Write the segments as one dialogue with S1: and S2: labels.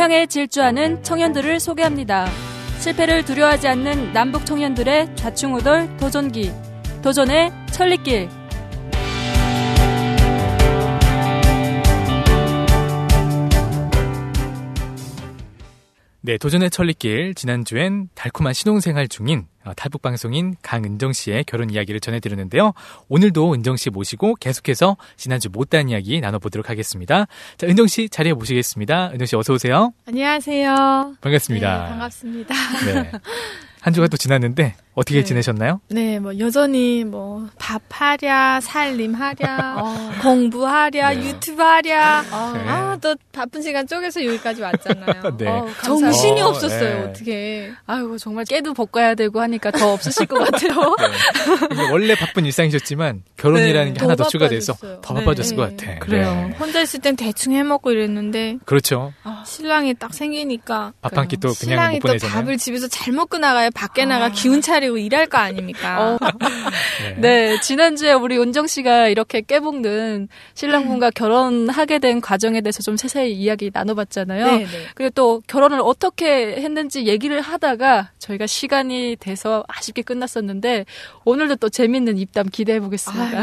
S1: 세상에 질주하는 청년들을 소개합니다. 실패를 두려워하지 않는 남북 청년들의 좌충우돌 도전기. 도전의 천리길.
S2: 네, 도전의 천리길. 지난주엔 달콤한 신혼생활 중인 탈북방송인 강은정 씨의 결혼 이야기를 전해드렸는데요. 오늘도 은정 씨 모시고 계속해서 지난주 못다한 이야기 나눠보도록 하겠습니다. 자, 은정 씨 자리에 모시겠습니다. 은정 씨 어서 오세요.
S3: 안녕하세요.
S2: 반갑습니다.
S3: 네, 반갑습니다.
S2: 네. 한 주가 또 지났는데 어떻게
S3: 네.
S2: 지내셨나요?
S3: 네, 여전히 밥하랴, 살림하랴, 공부하랴,
S2: 네.
S3: 유튜브하랴.
S2: 네.
S3: 또 바쁜 시간 쪼개서 여기까지 왔잖아요.
S2: 네.
S3: 정신이 없었어요,
S2: 네.
S3: 어떻게.
S1: 아이고, 정말 깨도 볶아야 되고 하니까 더 없으실 것 같아요.
S2: 네. 원래 바쁜 일상이셨지만 결혼이라는 게 하나 더 추가돼서 더 바빠졌을 것 같아.
S3: 그래요.
S2: 네.
S3: 혼자 있을 땐 대충 해먹고 이랬는데
S2: 그렇죠.
S3: 신랑이 딱 생기니까
S2: 밥 한 끼 또 그냥
S3: 신랑이
S2: 못
S3: 또
S2: 보내잖아요.
S3: 밥을 집에서 잘 먹고 나가야 밖에 나가 기운 차리고 일할 거 아닙니까?
S1: 네, 지난주에 우리 은정 씨가 이렇게 깨볶는 신랑분과 결혼하게 된 과정에 대해서 좀 세세히 이야기 나눠봤잖아요.
S3: 네.
S1: 그리고 또 결혼을 어떻게 했는지 얘기를 하다가 저희가 시간이 돼서 아쉽게 끝났었는데 오늘도 또 재밌는 입담 기대해 보겠습니다.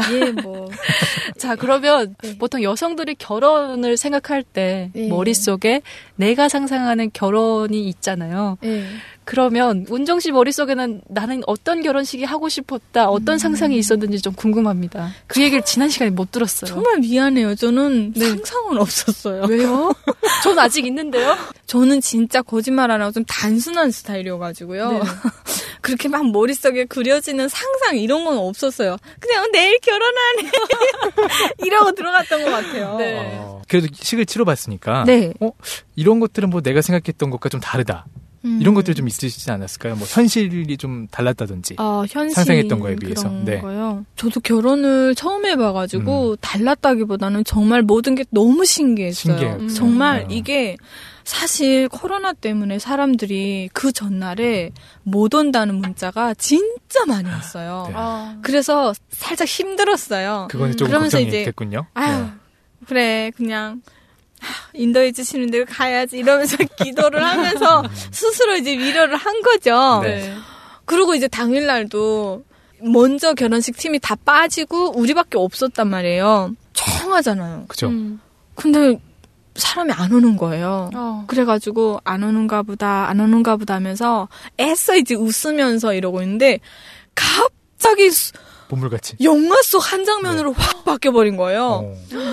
S1: 자, 그러면 보통 여성들이 결혼을 생각할 때 머릿속에 내가 상상하는 결혼이 있잖아요. 그러면 은정 씨 머릿속에는 나는 어떤 결혼식이 하고 싶었다, 어떤 상상이 있었는지 좀 궁금합니다. 그 얘기를 지난 시간에 못 들었어요.
S3: 정말 미안해요. 저는 상상은 없었어요.
S1: 왜요? 전 아직 있는데요.
S3: 저는 진짜 거짓말 안 하고 좀 단순한 스타일이어가지고요.
S1: 네.
S3: 그렇게 막 머릿속에 그려지는 상상 이런 건 없었어요. 그냥 내일 결혼하네 이러고 들어갔던 것 같아요.
S1: 네.
S2: 그래도 식을 치러봤으니까
S3: 네.
S2: 이런 것들은 뭐 내가 생각했던 것과 좀 다르다. 이런 것들 좀 있으시지 않았을까요? 뭐 현실이 좀 달랐다든지
S3: 현실
S2: 상상했던 거에 비해서.
S3: 그런
S2: 네.
S3: 거요. 저도 결혼을 처음 해봐가지고 달랐다기보다는 정말 모든 게 너무 신기했어요.
S2: 신기해요.
S3: 정말 이게 사실 코로나 때문에 사람들이 그 전날에 못 온다는 문자가 진짜 많이 왔어요.
S2: 네.
S3: 그래서 살짝 힘들었어요.
S2: 그거는 좀
S3: 그러면서
S2: 걱정이
S3: 이제
S2: 됐군요.
S3: 아유, 그래 그냥 인도해 주시는 대로 가야지 이러면서 기도를 하면서 스스로 이제 위로를 한 거죠.
S2: 네.
S3: 그리고 이제 당일날도 먼저 결혼식 팀이 다 빠지고 우리밖에 없었단 말이에요. 청하잖아요.
S2: 그죠.
S3: 근데 사람이 안 오는 거예요. 그래가지고 안 오는가 보다 하면서 애써 이제 웃으면서 이러고 있는데 갑자기
S2: 보물같이.
S3: 영화 속 한 장면으로 확 바뀌어버린 거예요.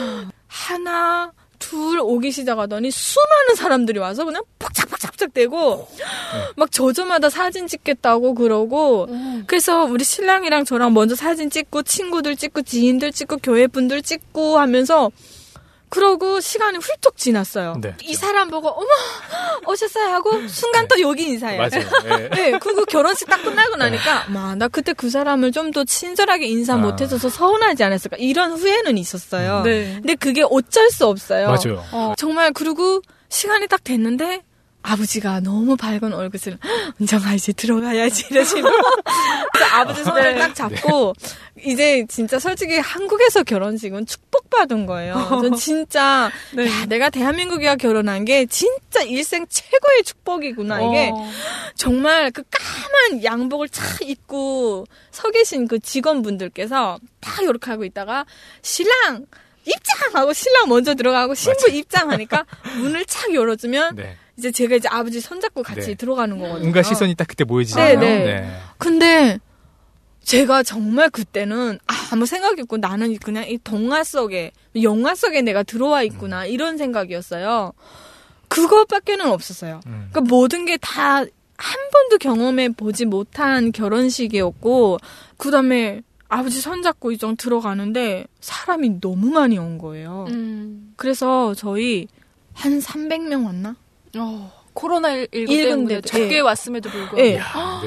S3: 하나 둘 오기 시작하더니 수많은 사람들이 와서 그냥 팍착팍착팍착대고 막 저저마다 사진 찍겠다고 그러고 그래서 우리 신랑이랑 저랑 먼저 사진 찍고 친구들 찍고 지인들 찍고 교회 분들 찍고 하면서 그러고 시간이 훌쩍 지났어요.
S2: 네.
S3: 이 사람 보고 어머 오셨어요 하고 순간 또 여기 인사해요.
S2: 맞아요.
S3: 네, 그리고 결혼식 딱 끝나고 나니까 나 그때 그 사람을 좀 더 친절하게 인사 못해줘서 서운하지 않았을까 이런 후회는 있었어요.
S1: 네.
S3: 근데 그게 어쩔 수 없어요.
S2: 맞아요.
S3: 정말 그리고 시간이 딱 됐는데 아버지가 너무 밝은 얼굴을 은정아 이제 들어가야지 이러시고 그래서 아버지 손을 딱 잡고 이제 진짜 솔직히 한국에서 결혼식은 축복받은 거예요. 전 진짜 야, 내가 대한민국이와 결혼한 게 진짜 일생 최고의 축복이구나. 이게 정말 그 까만 양복을 착 입고 서 계신 그 직원분들께서 딱 이렇게 하고 있다가 신랑 입장하고 신랑 먼저 들어가고 신부 입장하니까 문을 착 열어주면 이제 제가 이제 아버지 손잡고 같이 들어가는 거거든요.
S2: 온갖 시선이 딱 그때 모여지잖아요.
S3: 네. 근데 제가 정말 그때는 아무 생각이 없고 나는 그냥 이 동화 속에 영화 속에 내가 들어와 있구나 이런 생각이었어요. 그것밖에는 없었어요. 그러니까 모든 게 다 한 번도 경험해 보지 못한 결혼식이었고 그다음에 아버지 손잡고 이정 들어가는데 사람이 너무 많이 온 거예요. 그래서 저희 한 300명 왔나?
S1: 코로나19 때문에 적게 왔음에도 불구하고
S3: 꽉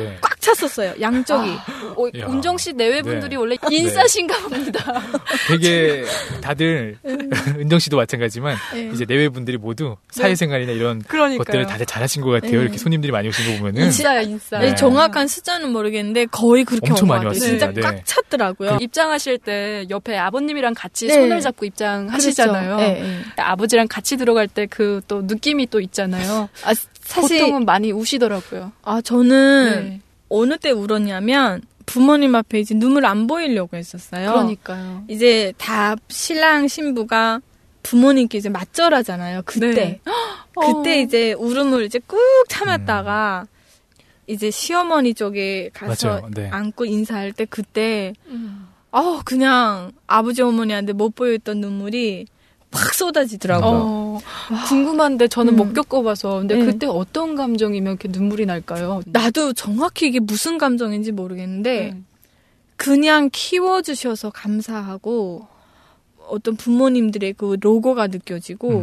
S3: 찼었어요. 양쪽이.
S1: 운정 씨 내외분들이 원래 인싸신가 봅니다.
S2: 되게 다들 은정 씨도 마찬가지지만 이제 내외분들이 모두 사회생활이나 이런 것들을 다들 잘하신 것 같아요. 이렇게 손님들이 많이 오신 거 보면은.
S1: 인싸야, 인싸.
S3: 정확한 숫자는 모르겠는데 거의 그렇게
S2: 엄청 많이 왔어요.
S3: 진짜 꽉 찼더라고요.
S1: 입장하실 때 옆에 아버님이랑 같이 손을 잡고 입장하시잖아요. 그렇죠. 아버지랑 같이 들어갈 때 그 또 느낌이 또 있잖아요.
S3: 사실
S1: 보통은 많이 우시더라고요.
S3: 저는 어느 때 울었냐면 부모님 앞에 이제 눈물 안 보이려고 했었어요.
S1: 그러니까요.
S3: 이제 다 신랑 신부가 부모님께 이제 맞절하잖아요. 그때. 그때 이제 울음을 이제 꾹 참았다가 이제 시어머니 쪽에 가서 안고 인사할 때 그때 그냥 아버지 어머니한테 못 보였던 눈물이 팍 쏟아지더라고요.
S1: 궁금한데 저는 못 겪어봐서. 근데 그때 어떤 감정이면 이렇게 눈물이 날까요?
S3: 나도 정확히 이게 무슨 감정인지 모르겠는데 그냥 키워주셔서 감사하고 어떤 부모님들의 그 로고가 느껴지고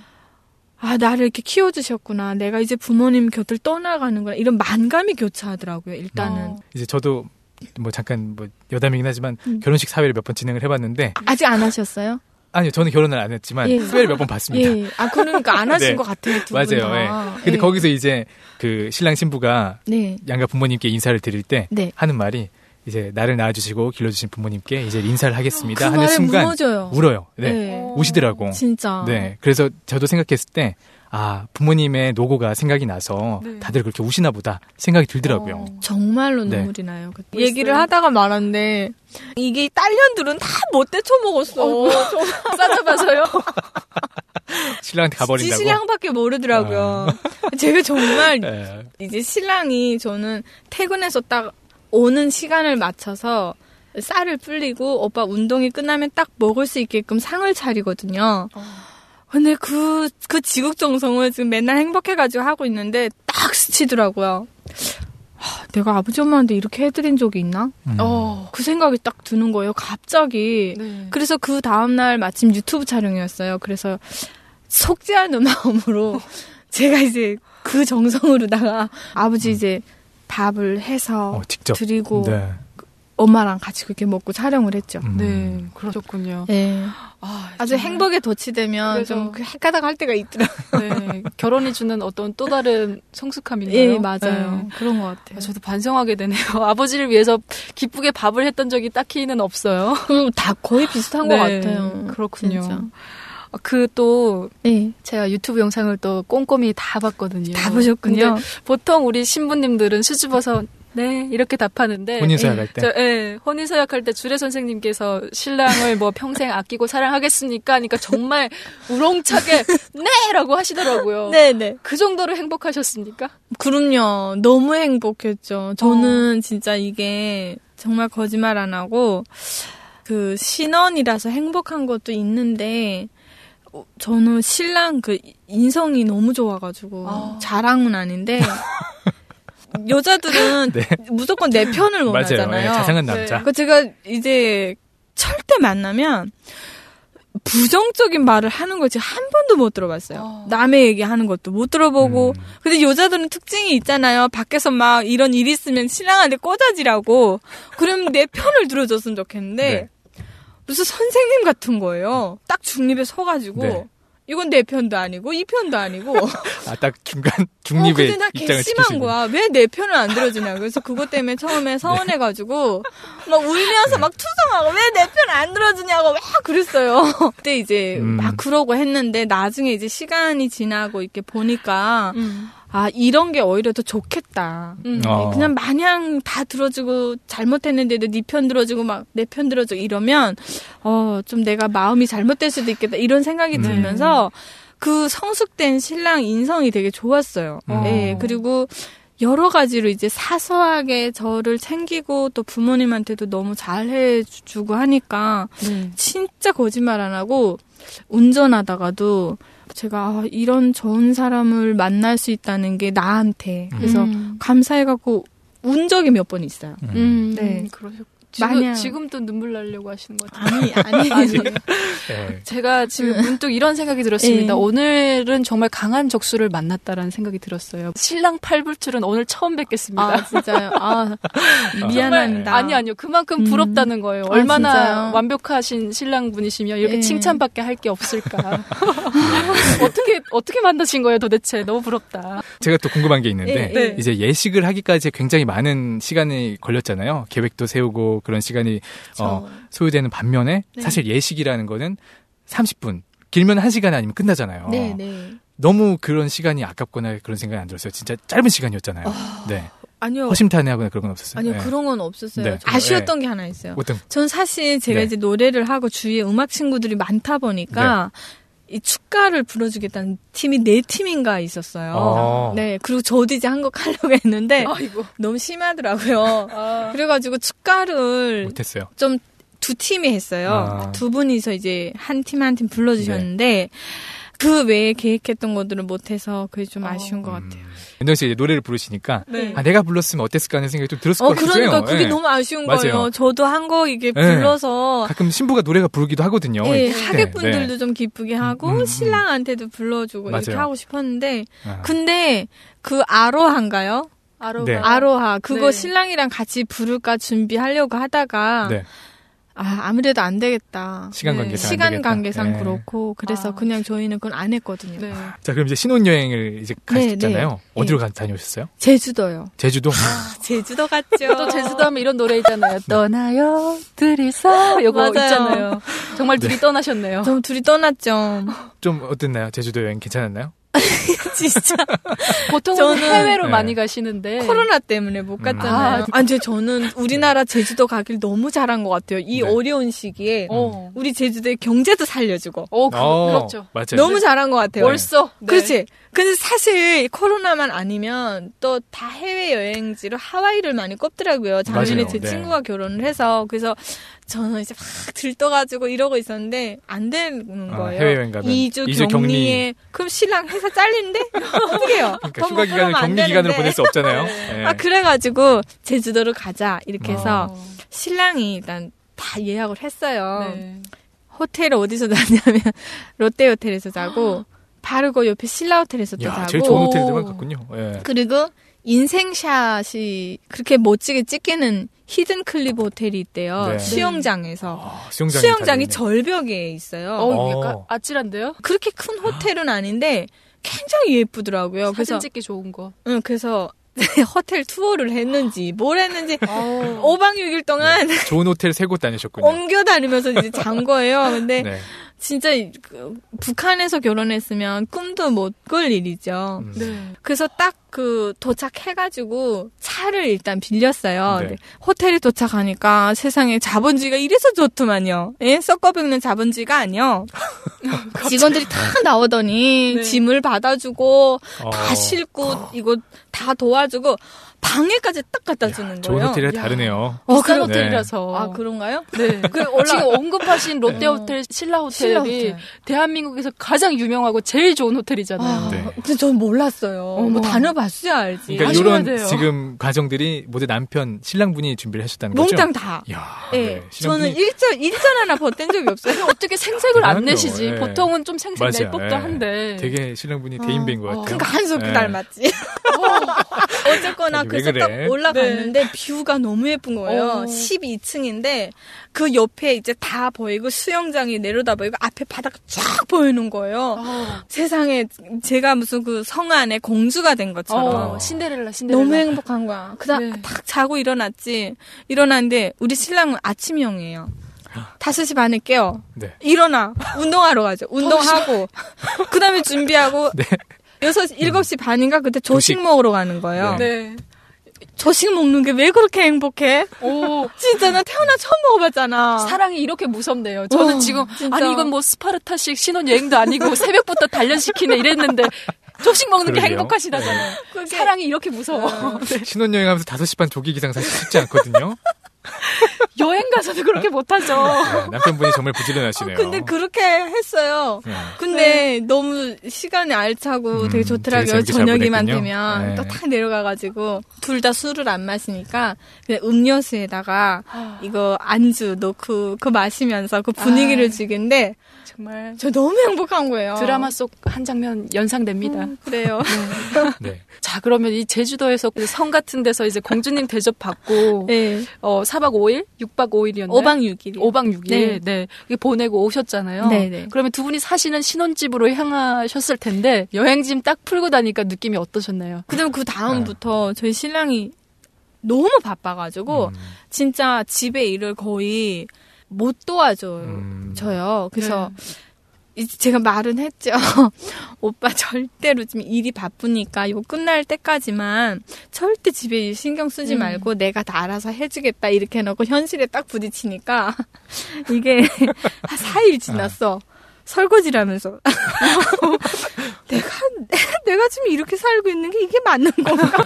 S3: 나를 이렇게 키워주셨구나. 내가 이제 부모님 곁을 떠나가는구나. 이런 만감이 교차하더라고요. 일단은.
S2: 이제 저도 잠깐 여담이긴 하지만 결혼식 사회를 몇 번 진행을 해봤는데
S3: 아직 안 하셨어요?
S2: 아니요, 저는 결혼을 안 했지만 사회를 몇 번 봤습니다.
S3: 그러니까 안 하신 것 같아요, 두 분 다.
S2: 맞아요. 근데 거기서 이제 그 신랑 신부가 양가 부모님께 인사를 드릴 때 하는 말이 이제 나를 낳아주시고 길러주신 부모님께 이제 인사를 하겠습니다 하는 순간
S3: 무너져요.
S2: 울어요. 우시더라고.
S3: 진짜.
S2: 그래서 저도 생각했을 때 부모님의 노고가 생각이 나서 다들 그렇게 우시나 보다 생각이 들더라고요.
S3: 정말로 눈물이 나요. 얘기를 하다가 말았는데 이게 딸년들은 다 못돼 처먹었어.
S1: 싸잡아서요?
S2: 신랑한테 가버린다고?
S3: 신랑밖에 모르더라고요. 제가 정말 이제 신랑이 저는 퇴근해서 딱 오는 시간을 맞춰서 쌀을 불리고 오빠 운동이 끝나면 딱 먹을 수 있게끔 상을 차리거든요. 근데 그 지극정성을 지금 맨날 행복해가지고 하고 있는데 딱 스치더라고요. 내가 아버지 엄마한테 이렇게 해드린 적이 있나? 그 생각이 딱 드는 거예요. 갑자기. 그래서 그 다음날 마침 유튜브 촬영이었어요. 그래서 속지 않은 마음으로 제가 이제 그 정성으로다가 아버지 이제 밥을 해서
S2: 직접
S3: 드리고 엄마랑 같이 그렇게 먹고 촬영을 했죠.
S1: 네, 그러셨군요.
S3: 네. 아주 행복에 도취되면 좀 헷가닥 할 때가 있더라고요.
S1: 결혼이 주는 어떤 또 다른 성숙함인가요?
S3: 예, 맞아요. 그런 것 같아요.
S1: 저도 반성하게 되네요. 아버지를 위해서 기쁘게 밥을 했던 적이 딱히는 없어요.
S3: 다 거의 비슷한 것 같아요.
S1: 그렇군요.
S3: 진짜.
S1: 또 제가 유튜브 영상을 또 꼼꼼히 다 봤거든요.
S3: 다 보셨군요.
S1: 보통 우리 신부님들은 수줍어서 이렇게 답하는데
S2: 혼인서약할 때
S1: 혼인서약할 때 주례 선생님께서 신랑을 평생 아끼고 사랑하겠습니까? 하니까 정말 우렁차게 네라고 하시더라고요.
S3: 네네.
S1: 그 정도로 행복하셨습니까?
S3: 그럼요. 너무 행복했죠. 저는 진짜 이게 정말 거짓말 안 하고 그 신혼이라서 행복한 것도 있는데 저는 신랑 그 인성이 너무 좋아가지고 자랑은 아닌데 여자들은 무조건 내 편을 원하잖아요.
S2: 맞아요. 자상한 남자.
S3: 제가 이제 철때 만나면 부정적인 말을 하는 걸 제가 한 번도 못 들어봤어요. 남의 얘기하는 것도 못 들어보고. 근데 여자들은 특징이 있잖아요. 밖에서 막 이런 일 있으면 신랑한테 꼬자지라고. 그럼 내 편을 들어줬으면 좋겠는데 무슨 선생님 같은 거예요. 딱 중립에 서가지고 이건 내 편도 아니고 이 편도 아니고.
S2: 딱 중립의
S3: 근데 나
S2: 입장을
S3: 심한
S2: 지키시는.
S3: 거야. 왜 내 편을 안 들어주냐. 그래서 그것 때문에 처음에 서운해가지고 막 울면서 막 투정하고 왜 내 편 안 들어주냐고 막 그랬어요. 그때 이제 막 그러고 했는데 나중에 이제 시간이 지나고 이렇게 보니까 이런 게 오히려 더 좋겠다. 그냥 마냥 다 들어주고 잘못했는데도 네 편 들어주고 막 내 편 들어주고 이러면 좀 내가 마음이 잘못될 수도 있겠다 이런 생각이 들면서 그 성숙된 신랑 인성이 되게 좋았어요. 그리고 여러 가지로 이제 사소하게 저를 챙기고 또 부모님한테도 너무 잘해주고 하니까 진짜 거짓말 안 하고 운전하다가도 제가 이런 좋은 사람을 만날 수 있다는 게 나한테 그래서 감사해갖고 운 적이 몇 번 있어요.
S1: 네, 지금도 눈물 나려고 하시는 것 같아요.
S3: 아니.
S1: 네. 제가 지금 문득 이런 생각이 들었습니다. 오늘은 정말 강한 적수를 만났다라는 생각이 들었어요. 신랑 팔불출은 오늘 처음 뵙겠습니다.
S3: 진짜요? 미안합니다.
S1: 아니요. 그만큼 부럽다는 거예요. 얼마나 진짜요? 완벽하신 신랑분이시면 이렇게 칭찬밖에 할 게 없을까. 어떻게 만나신 거예요, 도대체? 너무 부럽다.
S2: 제가 또 궁금한 게 있는데 이제 예식을 하기까지 굉장히 많은 시간이 걸렸잖아요. 계획도 세우고 그런 시간이 소요되는 반면에 사실 예식이라는 거는 30분, 길면 1시간 아니면 끝나잖아요.
S3: 네.
S2: 너무 그런 시간이 아깝거나 그런 생각이 안 들었어요. 진짜 짧은 시간이었잖아요. 네.
S3: 아니요.
S2: 허심탄회하거나 그런 건 없었어요.
S3: 아니요, 그런 건 없었어요. 아쉬웠던 게 하나 있어요. 전 사실 제가 이제 노래를 하고 주위에 음악 친구들이 많다 보니까 이 축가를 불러주겠다는 팀이 4팀인가 있었어요. 네, 그리고 저도 이제 한 곡 하려고 했는데 너무 심하더라고요. 그래가지고 축가를
S2: 못했어요.
S3: 좀 2팀이 했어요. 2분이서 이제 한 팀 불러주셨는데 그 외에 계획했던 것들은 못해서 그게 좀 아쉬운 것 같아요.
S2: 은정 씨 이제 노래를 부르시니까 내가 불렀으면 어땠을까 하는 생각이 좀 들었을 것 같아요.
S3: 그러니까 그게 너무 아쉬운 거예요. 저도 한 곡 이게 불러서
S2: 가끔 신부가 노래가 부르기도 하거든요.
S3: 하객분들도 좀 기쁘게 하고 신랑한테도 불러주고 이렇게 하고 싶었는데 근데 그 아로하인가요? 아로하 그거 신랑이랑 같이 부를까 준비하려고 하다가 아무래도 안 되겠다. 시간 관계상 그렇고 그래서 그냥 저희는 그건 안 했거든요.
S2: 자, 그럼 이제 신혼여행을 이제 가셨잖아요. 어디로 다녀오셨어요?
S3: 제주도요.
S2: 제주도?
S3: 제주도 갔죠.
S1: 또 제주도 하면 이런 노래 있잖아요. 떠나요 둘이서 요거 있잖아요. 정말 둘이 떠나셨네요.
S3: 둘이 떠났죠.
S2: 좀 어땠나요? 제주도 여행 괜찮았나요?
S3: 진짜.
S1: 보통은 저는 해외로 많이 가시는데.
S3: 코로나 때문에 못 갔잖아요. 저는 우리나라 제주도 가길 너무 잘한 것 같아요. 이 어려운 시기에. 우리 제주도의 경제도 살려주고.
S1: 그렇죠.
S2: 맞아요.
S3: 너무 잘한 것 같아요.
S1: 벌써.
S3: 그렇지. 근데 사실 코로나만 아니면 또 다 해외여행지로 하와이를 많이 꼽더라고요. 작년에 제 친구가 결혼을 해서. 그래서 저는 이제 막 들떠가지고 이러고 있었는데 안 되는 거예요.
S2: 해외여행 가면
S3: 2주 격리에. 그럼 신랑 회사 잘린대? 어떻게 해요?
S2: 그러니까 휴가 기간을 격리 기간으로 보낼 수 없잖아요.
S3: 그래가지고 제주도를 가자 이렇게 해서 신랑이 일단 다 예약을 했어요. 호텔을 어디서 자냐면 롯데호텔에서 자고 바로 그 옆에 신라호텔에서 또 자고.
S2: 제일 좋은 호텔들만 갔군요.
S3: 그리고 인생샷이 그렇게 멋지게 찍히는 히든 클리브 호텔이 있대요. 수영장에서. 수영장이 절벽에 있어요.
S1: 약간 아찔한데요?
S3: 그렇게 큰 호텔은 아닌데 굉장히 예쁘더라고요.
S1: 사진 찍기 좋은 거.
S3: 그래서 호텔 투어를 했는지 뭘 했는지 5박 6일 동안
S2: 좋은 호텔 3곳 다니셨군요.
S3: 옮겨 다니면서 이제 잔 거예요. 근데 진짜 북한에서 결혼했으면 꿈도 못 꿀 일이죠. 그래서 딱 도착해가지고 차를 일단 빌렸어요. 호텔에 도착하니까 세상에 자본주의가 이래서 좋더만요. 썩어먹는 자본주의가 아니요. 직원들이 다 나오더니 짐을 받아주고 다 싣고 이거 다 도와주고 방에까지 딱 갖다 주는 거예요.
S2: 좋은 호텔이라 다르네요.
S1: 비싼 호텔이라서.
S3: 그런가요?
S1: 네. 지금 언급하신 롯데호텔, 신라호텔이 대한민국에서 가장 유명하고 제일 좋은 호텔이잖아요.
S3: 근데 전 몰랐어요. 뭐 다녀봤어야 알지.
S2: 그러니까 이런 지금 과정들이 모두 남편, 신랑분이 준비를 하셨다는 거죠?
S3: 몽땅 다. 저는 일전 하나 버틴 적이 없어요.
S1: 어떻게 생색을 안 내시지? 보통은 좀 생색 낼 법도 한데.
S2: 되게 신랑분이 대인배인 것 같아요.
S3: 그러니까 한석규 닮았지. 어쨌거나 그래서 딱 올라갔는데 뷰가 너무 예쁜 거예요. 12층인데 그 옆에 이제 다 보이고 수영장이 내려다 보이고 앞에 바다가 쫙 보이는 거예요. 세상에 제가 무슨 그 성 안에 공주가 된 것처럼.
S1: 신데렐라.
S3: 너무 행복한 거야. 그다음 딱 자고 일어났지. 일어났는데 우리 신랑은 아침형이에요. 5시 반에 깨요. 일어나. 운동하러 가죠. 운동하고 그다음에 준비하고 7시 반인가 그때 조식 먹으러 가는 거예요. 조식 먹는 게 왜 그렇게 행복해? 진짜 나 태어나 처음 먹어봤잖아.
S1: 사랑이 이렇게 무섭네요. 저는 지금 진짜. 아니 이건 뭐 스파르타식 신혼여행도 아니고 새벽부터 단련시키네 이랬는데 조식 먹는 게 행복하시다잖아요. 사랑이 이렇게 무서워.
S2: 신혼여행 하면서 5시 반 조기 기상 사실 쉽지 않거든요.
S1: 여행 가서도 그렇게 못하죠.
S2: 네, 남편분이 정말 부지런하시네요.
S3: 근데 그렇게 했어요.
S2: 네.
S3: 근데 너무 시간이 알차고 되게 좋더라고요.
S2: 되게
S3: 저녁이만 되면
S2: 네.
S3: 또 딱 내려가가지고 둘 다 술을 안 마시니까 그냥 음료수에다가 이거 안주 넣고 그 마시면서 그 분위기를 즐긴데
S1: 정말
S3: 저 너무 행복한 거예요.
S1: 드라마 속 한 장면 연상됩니다.
S3: 그래요.
S2: 네.
S1: 자, 그러면 이 제주도에서 그 성 같은 데서 이제 공주님 대접 받고
S3: 네.
S1: 4박 5일? 6박 5일이었나요?
S3: 5박 6일.
S1: 5박 6일.
S3: 네.
S1: 네. 이게 보내고 오셨잖아요.
S3: 네네.
S1: 그러면 두 분이 사시는 신혼집으로 향하셨을 텐데 여행짐 딱 풀고 다니까 느낌이 어떠셨나요?
S3: 그다음 그 다음부터 저희 신랑이 너무 바빠가지고 진짜 집에 일을 거의 못 도와줘요. 그래서 이제 제가 말은 했죠. 오빠 절대로 지금 일이 바쁘니까 이거 끝날 때까지만 절대 집에 일 신경 쓰지 말고 내가 다 알아서 해주겠다 이렇게 해놓고 현실에 딱 부딪히니까 이게 한 4일 지났어. 설거지를 하면서 내가 지금 이렇게 살고 있는 게 이게 맞는 건가?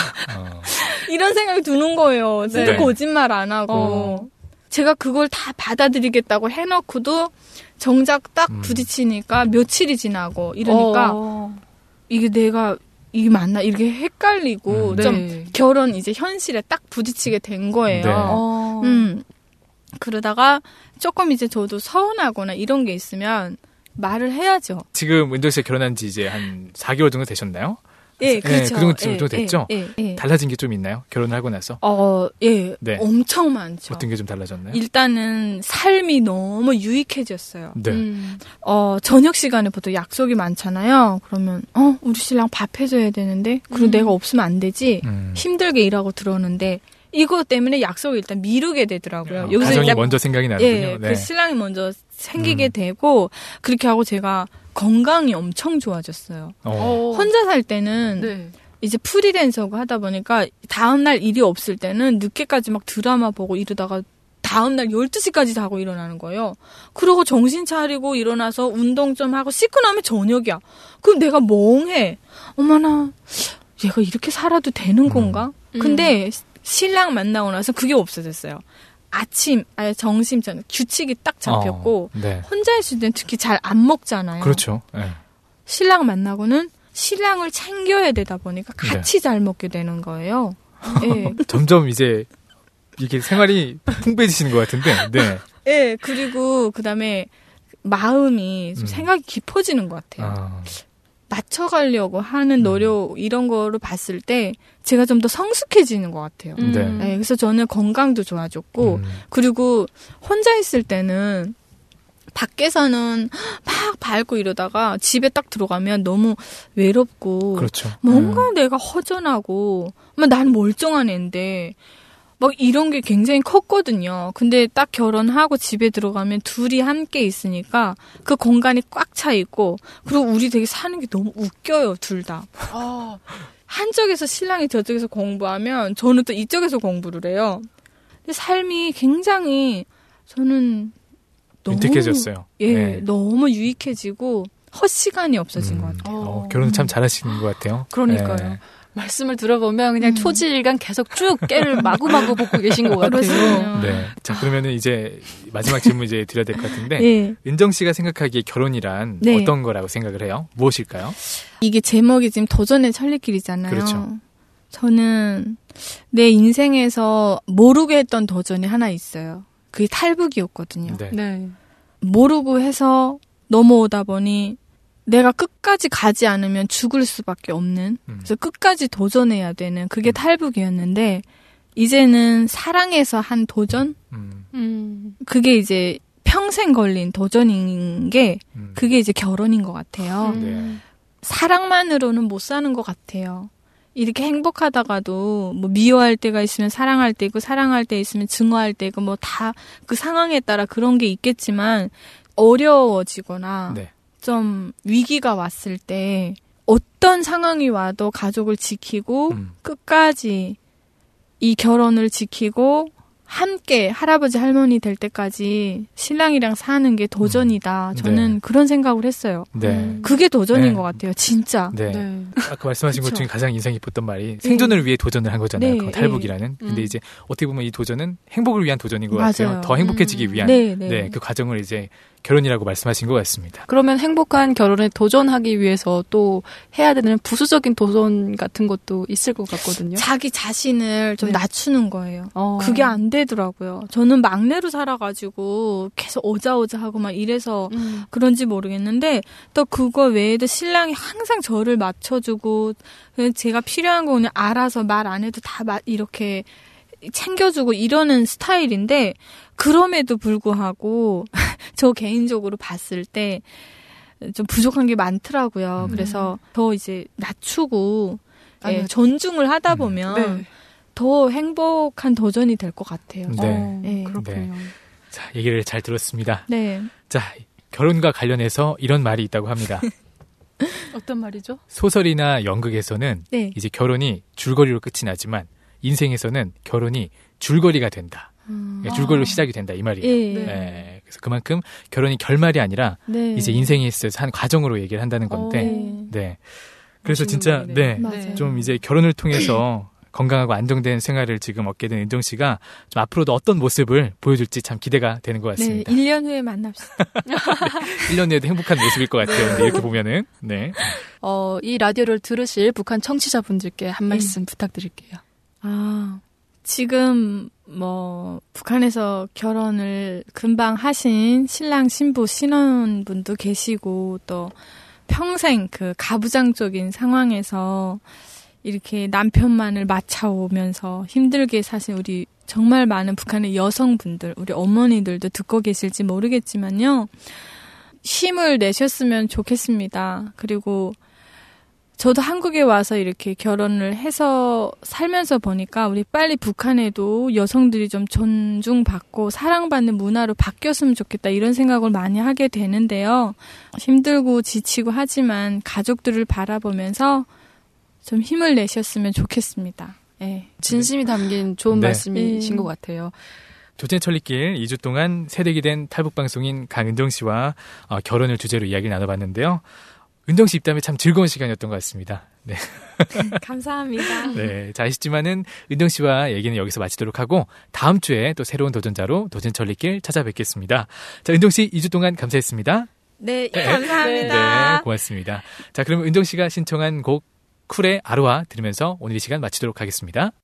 S3: 이런 생각이 드는 거예요. 진짜
S2: 네.
S3: 거짓말 안 하고. 제가 그걸 다 받아들이겠다고 해놓고도 정작 딱 부딪히니까 며칠이 지나고 이러니까 이게 내가 이게 맞나 이렇게 헷갈리고 좀
S1: 네.
S3: 결혼 이제 현실에 딱 부딪히게 된 거예요.
S2: 네.
S3: 그러다가 조금 이제 저도 서운하거나 이런 게 있으면 말을 해야죠.
S2: 지금 은정 씨가 결혼한 지 이제 한 4개월 정도 되셨나요?
S3: 예, 그렇죠.
S2: 그 정도 됐죠?
S3: 예.
S2: 달라진 게 좀 있나요? 결혼을 하고 나서?
S3: 예,
S2: 네.
S3: 엄청 많죠.
S2: 어떤 게 좀 달라졌나요?
S3: 일단은 삶이 너무 유익해졌어요.
S2: 네.
S3: 저녁 시간에 보통 약속이 많잖아요. 그러면, 우리 신랑 밥 해줘야 되는데, 그리고 내가 없으면 안 되지. 힘들게 일하고 들어오는데, 이거 때문에 약속을 일단 미루게 되더라고요. 여기서
S2: 가정이
S3: 일단,
S2: 먼저 생각이 나는군요.
S3: 예,
S2: 네.
S3: 그 신랑이 먼저 생기게 되고, 그렇게 하고 제가 건강이 엄청 좋아졌어요. 혼자 살 때는,
S1: 네.
S3: 이제 프리랜서고 하다 보니까 다음날 일이 없을 때는 늦게까지 막 드라마 보고 이러다가 다음날 12시까지 자고 일어나는 거예요. 그러고 정신 차리고 일어나서 운동 좀 하고 씻고 나면 저녁이야. 그럼 내가 멍해. 어머나, 얘가 이렇게 살아도 되는 건가? 근데 신랑 만나고 나서 그게 없어졌어요. 아침, 점심 전 규칙이 딱 잡혔고
S2: 네.
S3: 혼자 있을 땐 특히 잘 안 먹잖아요.
S2: 그렇죠. 네.
S3: 신랑 만나고는 신랑을 챙겨야 되다 보니까 같이 잘 먹게 되는 거예요. 네.
S2: 점점 이제 이게 생활이 풍부해지시는 것 같은데. 네.
S3: 네, 그리고 그다음에 마음이 좀 생각이 깊어지는 것 같아요. 맞춰가려고 하는 노력 이런 거를 봤을 때 제가 좀 더 성숙해지는 것 같아요. 네, 그래서 저는 건강도 좋아졌고 그리고 혼자 있을 때는 밖에서는 막 밟고 이러다가 집에 딱 들어가면 너무 외롭고
S2: 그렇죠.
S3: 뭔가 내가 허전하고 난 멀쩡한 애인데 막 이런 게 굉장히 컸거든요. 근데 딱 결혼하고 집에 들어가면 둘이 함께 있으니까 그 공간이 꽉 차 있고 그리고 우리 되게 사는 게 너무 웃겨요, 둘 다. 한쪽에서 신랑이 저쪽에서 공부하면 저는 또 이쪽에서 공부를 해요. 근데 삶이 굉장히 저는 너무
S2: 윤택해졌어요.
S3: 예,
S2: 네.
S3: 너무 유익해지고 헛시간이 없어진 것 같아요.
S2: 결혼 참 잘하시는 것 같아요.
S1: 그러니까요.
S2: 네.
S1: 말씀을 들어보면 그냥 초지일간 계속 쭉 깨를 마구마구 볶고 계신 것 같아요.
S2: 네. 자, 그러면은 이제 마지막 질문 이제 드려야 될 것 같은데.
S3: 예.
S2: 은정 씨가 생각하기에 결혼이란
S3: 네.
S2: 어떤 거라고 생각을 해요? 무엇일까요?
S3: 이게 제목이 지금 도전의 천리길이잖아요.
S2: 그렇죠.
S3: 저는 내 인생에서 모르게 했던 도전이 하나 있어요. 그게 탈북이었거든요.
S2: 네.
S1: 네.
S3: 모르고 해서 넘어오다 보니 내가 끝까지 가지 않으면 죽을 수밖에 없는 그래서 끝까지 도전해야 되는 그게 탈북이었는데 이제는 사랑해서 한 도전? 그게 이제 평생 걸린 도전인 게 그게 이제 결혼인 것 같아요.
S2: 네.
S3: 사랑만으로는 못 사는 것 같아요. 이렇게 행복하다가도 뭐 미워할 때가 있으면 사랑할 때 있고 사랑할 때 있으면 증오할 때 있고 뭐 다 그 상황에 따라 그런 게 있겠지만 어려워지거나
S2: 네.
S3: 좀 위기가 왔을 때 어떤 상황이 와도 가족을 지키고 끝까지 이 결혼을 지키고 함께 할아버지 할머니 될 때까지 신랑이랑 사는 게 도전이다. 저는 그런 생각을 했어요.
S2: 네.
S3: 그게 도전인 것 같아요. 진짜.
S2: 네. 아까 말씀하신 것 중에 가장 인상 깊었던 말이 생존을 위해 도전을 한 거잖아요. 그 탈북이라는. 근데 이제 어떻게 보면 이 도전은 행복을 위한 도전인 것 같아요. 더 행복해지기 위한 그 과정을 이제 결혼이라고 말씀하신 것 같습니다.
S1: 그러면 행복한 결혼에 도전하기 위해서 또 해야 되는 부수적인 도전 같은 것도 있을 것 같거든요.
S3: 자기 자신을 좀 낮추는 거예요. 그게 안 되더라고요. 저는 막내로 살아가지고 계속 오자오자하고 막 이래서 그런지 모르겠는데 또 그거 외에도 신랑이 항상 저를 맞춰주고 제가 필요한 거 그냥 알아서 말 안 해도 다 이렇게 챙겨주고 이러는 스타일인데 그럼에도 불구하고 저 개인적으로 봤을 때 좀 부족한 게 많더라고요. 그래서 더 이제 낮추고 존중을 하다 보면 더 행복한 도전이 될 것 같아요.
S1: 그렇군요.
S2: 자, 얘기를 잘 들었습니다.
S3: 네.
S2: 자, 결혼과 관련해서 이런 말이 있다고 합니다.
S1: 어떤 말이죠?
S2: 소설이나 연극에서는 이제 결혼이 줄거리로 끝이 나지만 인생에서는 결혼이 줄거리가 된다. 줄거리로 시작이 된다 이 말이에요. 그래서 그만큼 결혼이 결말이 아니라 이제 인생에 있어서 한 과정으로 얘기를 한다는 건데, 그래서 진짜 좀 이제 결혼을 통해서 건강하고 안정된 생활을 지금 얻게 된 은정 씨가 좀 앞으로도 어떤 모습을 보여줄지 참 기대가 되는 것 같습니다.
S3: 1년 후에 만납시다.
S2: 1년 후에도 행복한 모습일 것 같아요. 이렇게 보면은.
S1: 이 라디오를 들으실 북한 청취자분들께 한 말씀 부탁드릴게요.
S3: 지금 북한에서 결혼을 금방 하신 신랑 신부 신혼분도 계시고 또 평생 그 가부장적인 상황에서 이렇게 남편만을 맡아오면서 힘들게 사신 우리 정말 많은 북한의 여성분들, 우리 어머니들도 듣고 계실지 모르겠지만요. 힘을 내셨으면 좋겠습니다. 그리고 저도 한국에 와서 이렇게 결혼을 해서 살면서 보니까 우리 빨리 북한에도 여성들이 좀 존중받고 사랑받는 문화로 바뀌었으면 좋겠다 이런 생각을 많이 하게 되는데요. 힘들고 지치고 하지만 가족들을 바라보면서 좀 힘을 내셨으면 좋겠습니다.
S1: 진심이 담긴 좋은 말씀이신 것 같아요.
S2: 도전의 천리길 2주 동안 새댁이 된 탈북방송인 강은정 씨와 결혼을 주제로 이야기를 나눠봤는데요. 은정 씨 입담에 참 즐거운 시간이었던 것 같습니다. 네.
S3: 감사합니다.
S2: 네. 자, 아쉽지만은 은정 씨와 얘기는 여기서 마치도록 하고 다음 주에 또 새로운 도전자로 도전 천리길 찾아뵙겠습니다. 자, 은정 씨 2주 동안 감사했습니다.
S3: 네, 감사합니다.
S2: 네, 고맙습니다. 자, 그럼 은정 씨가 신청한 곡 쿨의 아로하 들으면서 오늘 이 시간 마치도록 하겠습니다.